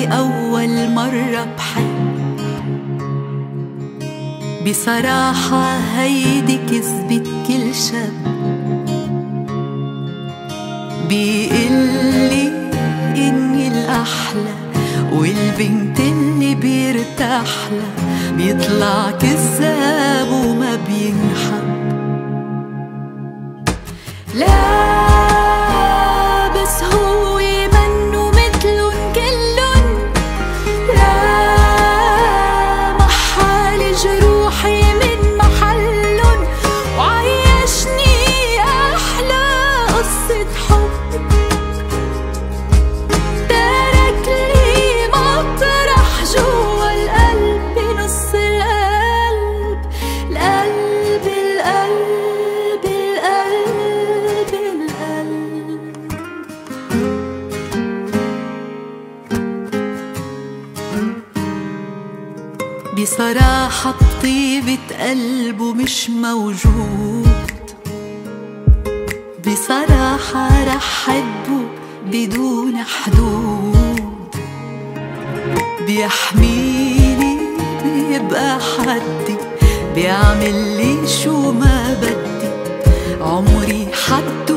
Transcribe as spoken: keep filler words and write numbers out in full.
أول مرة بحب. بصراحة هيدي كذبة كل شاب بيقلي إني الأحلى، والبنت اللي بيرتاحلها بيطلع كذاب وما بينحب. لا بس هو منو متلن كلن، لا محال جروحي من محلن، وعيشني أحلى قصة حب. ترك لي مطرح جوا القلب بنص القلب، القلب القلب القلب القلب. بصراحة بطيبة قلبه مش موجود، بصراحة رح حبه بدون حدود. بيحميني بيبقى حدي، بيعمل لي شو ما بدي، عمري حد